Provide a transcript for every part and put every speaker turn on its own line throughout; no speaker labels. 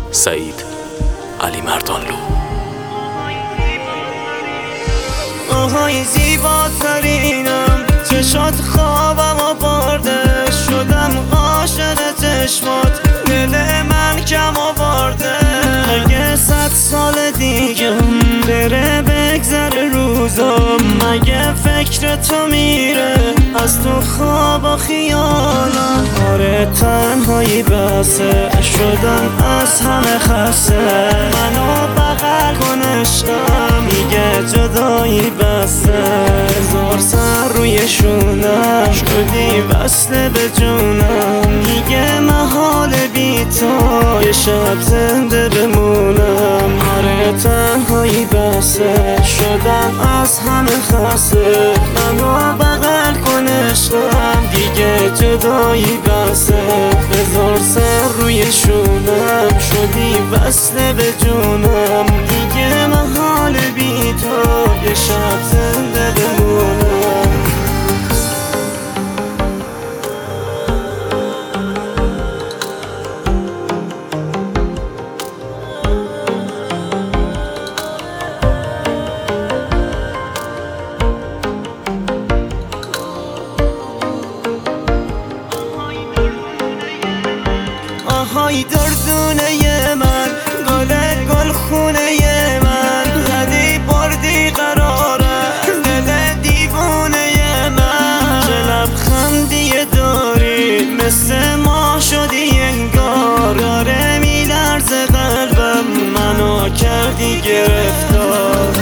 سعید علی مردانلو.
آهای زیباترینم، چشات خوابم آورده، شدم عاشق چشمات، دل من کم آورده. اگه 100 سال دیگم بره بگذره روزم، مگه فکر تو میره از تو خواب و خیالم؟ آره تنهایی بسه، شدم از همه خسته، منو بغل کن عشقم، میگه جدایی بسه. هزار سر روی شونم، شدی وصله به جونم، میگه محال بی تو یه شب زنده بمونم. آره تنهایی بسه، شدم از همه خسته، منو بغل کن عشقم، دیگه جدایی بسه. هزار سر روی شونم، شدی وصله به جونم، دیگه محال بی تو یه شب زنده بمونم. آهای دردونه من، گل خونه من، زدی بردی قراره دل دیوونه من. چه لبخندی داری مثل ما شدی انگار، داره میلرزه قلبم، منو کردی گرفتار.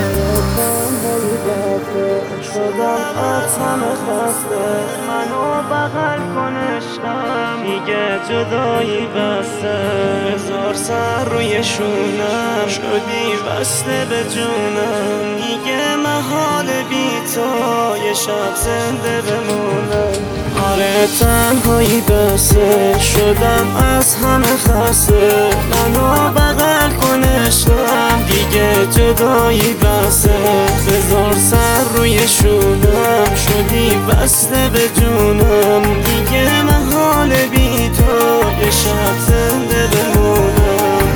شدم از همه خسته، منو بغل کن عشقم، میگه جدایی بسته. هزار سر روی شونم، شدی وصله به جونم، میگه محال بی تو یه شب زنده بمونم. آره تنهایی بسه، شدم از همه خسته، منو بغل کن عشقم، دیگه جدایی بسه. هزار سر روی شونم، شدی وصله به جونم، دیگه محال بی تو یه شب زنده بمونم.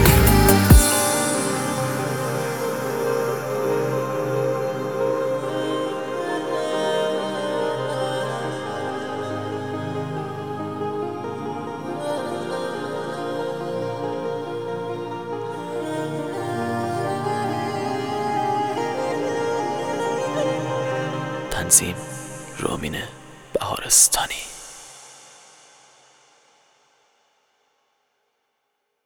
تنظیم رامین بهارستانی.